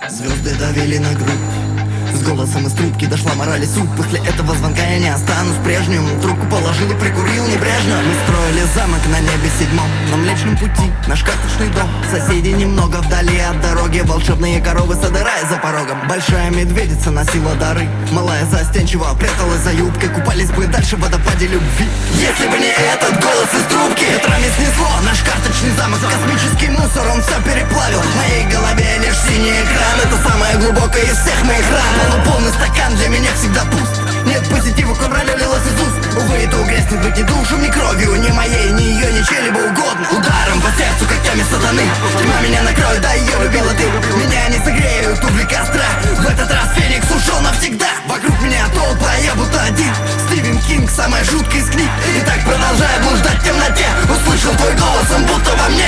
Звезды давили на грудь. С голосом из трубки дошла мораль и суть. После этого звонка я не останусь прежним. Трубку положил и прикурил небрежно. Мы строили замок на небе седьмом, на Млечном пути наш карточный дом. Соседи немного вдали от дороги. Волшебные коровы содырая за порогом. Большая медведица носила дары. Малая застенчиво пряталась за юбкой. Купались бы дальше в водопаде любви. Если бы не этот голос из трубки. Ветрами снесло наш карточный замок. Космический мусор, он все переплавил. В моей голове лишь синий экран. Это самое глубокое из всех моих ран. Полный стакан для меня всегда пуст. Нет позитива, кровь лилась из уст. Увы, это угрязнет быть ни душем, ни кровью. Ни моей, ни ее, ни чьей-либо угодно. Ударом по сердцу когтями сатаны. Тьма меня накроет, да ее любила ты. Меня не согреют угли костра. В этот раз Феникс ушел навсегда. Вокруг меня толпа, а я будто один. Стивен Кинг, самая жуткая из книг. И так продолжая блуждать в темноте, услышал твой голос, он будто во мне.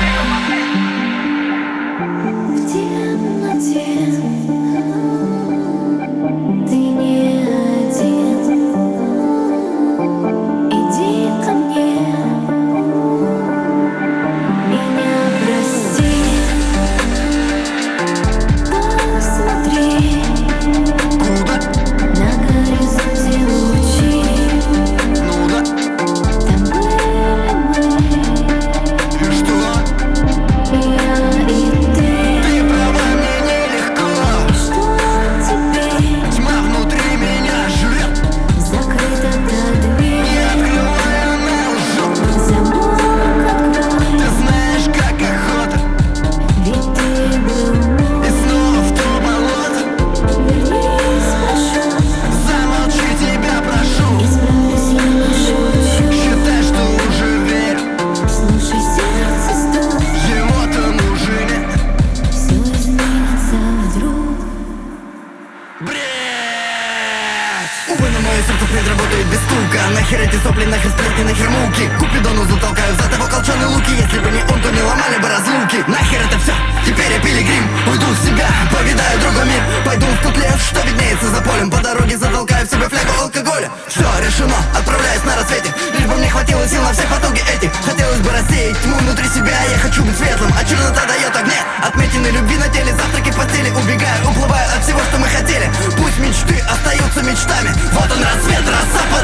Увы, но мое сердце впредь работает без стука. Нахер эти сопли, нахер сплетни, нахер муки. Купидону затолкаю за того колчаны луки. Если бы не он, то не ломали бы разлуки. Нахер это все, теперь я пилигрим. Уйду в себя, повидаю другой мир. Пойду в тот лес, что виднеется за полем. По дороге затолкаю в себя флягу алкоголя. Все решено, отправляюсь на рассвете. Лишь бы мне хватило сил на все потуги эти. Хотелось бы рассеять тьму внутри себя. Я хочу быть светлым, а чернота дает огне. Отметины любви на теле, завтраки в постели. Убегаю, уплываю от всего, что мы хотели. Пусть мечты остаются мечтами. Вот он рассвет, роса